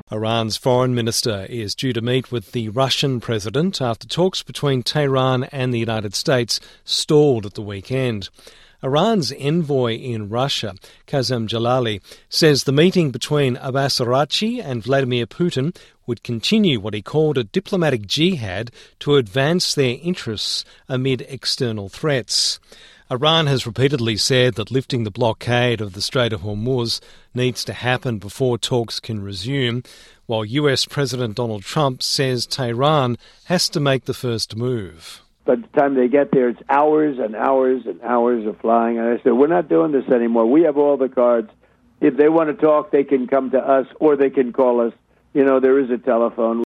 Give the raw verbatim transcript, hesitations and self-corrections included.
Iran's foreign minister is due to meet with the Russian president after talks between Tehran and the United States stalled at the weekend. Iran's envoy in Russia, Qasem Jalali, says the meeting between Abbas Araghchi and Vladimir Putin would continue what he called a diplomatic jihad to advance their interests amid external threats. Iran has repeatedly said that lifting the blockade of the Strait of Hormuz needs to happen before talks can resume, while U S President Donald Trump says Tehran has to make the first move. By the time they get there, it's hours and hours and hours of flying. And I said, we're not doing this anymore. We have all the cards. If they want to talk, they can come to us or they can call us. You know, there is a telephone.